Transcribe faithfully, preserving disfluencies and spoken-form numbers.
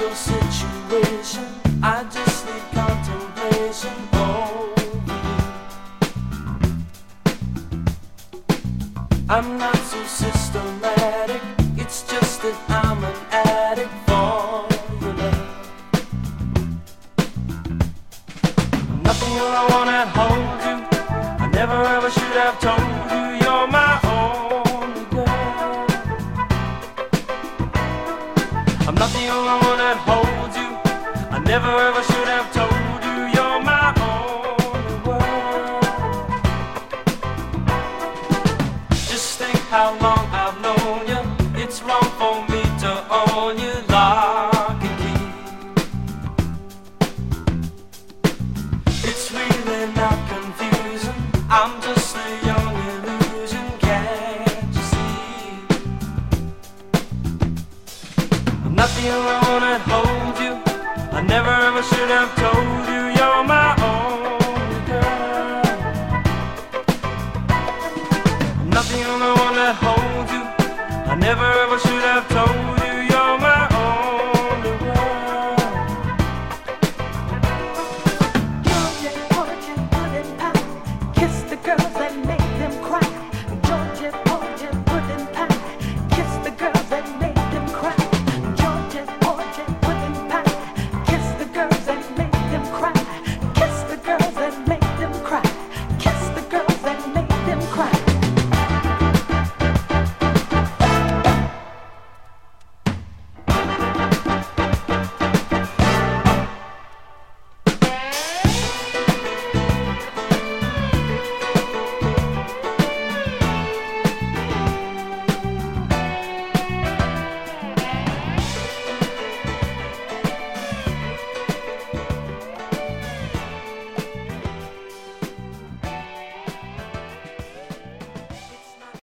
special situation. I just need contemplation over you. I'm not so systematic, it's just that I'm an addict for your love. Nothing you I wanna hold you. I never ever should have told you you're my only girl. I'm not the only one that holds you. I never ever should have told you you're my only world. Just think how long I've known you. It's wrong for me to own you lock and key. It's really not confusing. I'm just a young illusion, can't you see? I'm not the only one that holds you. I never ever should have told